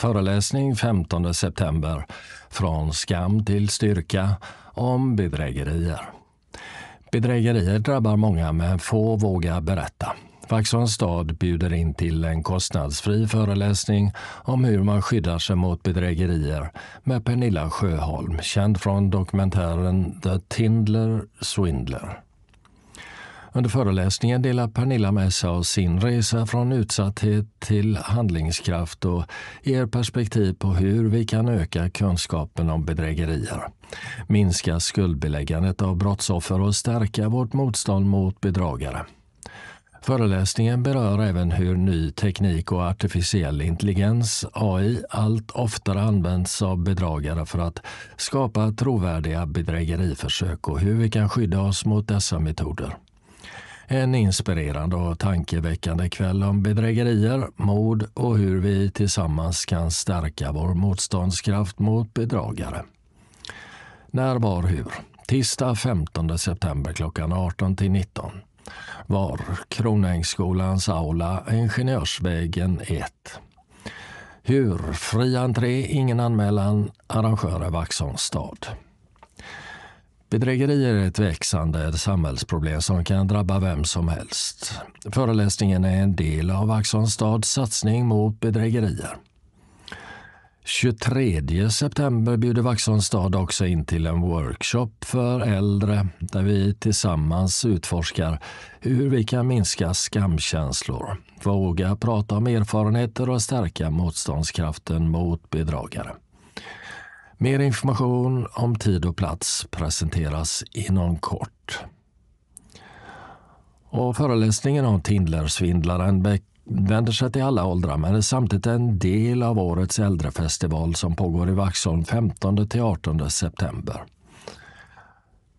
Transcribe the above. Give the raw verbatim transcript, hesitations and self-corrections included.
föreläsning femtonde september Från skam till styrka om bedrägerier. Bedrägerier drabbar många men få vågar berätta. Vaxholms stad bjuder in till en kostnadsfri föreläsning om hur man skyddar sig mot bedrägerier med Pernilla Sjöholm, känd från dokumentären The Tindler Swindler. Under föreläsningen delar Pernilla med sig av sin resa från utsatthet till handlingskraft och ger perspektiv på hur vi kan öka kunskapen om bedrägerier, minska skuldbeläggandet av brottsoffer och stärka vårt motstånd mot bedragare. Föreläsningen berör även hur ny teknik och artificiell intelligens, A I, allt oftare används av bedragare för att skapa trovärdiga bedrägeriförsök och hur vi kan skydda oss mot dessa metoder. En inspirerande och tankeväckande kväll om bedrägerier, mord och hur vi tillsammans kan stärka vår motståndskraft mot bedragare. När, var, hur? Tisdag femtonde september klockan arton till nitton. Var? Kronängsskolans aula, Ingenjörsvägen ett. Hur? Fri entré, ingen anmälan, arrangörer Vaxholms stad. Bedrägerier är ett växande samhällsproblem som kan drabba vem som helst. Föreläsningen är en del av Vaxholms stads satsning mot bedrägerier. tjugotredje september bjuder Vaxholms stad också in till en workshop för äldre där vi tillsammans utforskar hur vi kan minska skamkänslor, våga prata om erfarenheter och stärka motståndskraften mot bedragare. Mer information om tid och plats presenteras inom kort. Och föreläsningen om Tindlersvindlaren vänder sig till alla åldrar men är samtidigt en del av årets äldrefestival som pågår i Vaxholm femtonde till artonde september.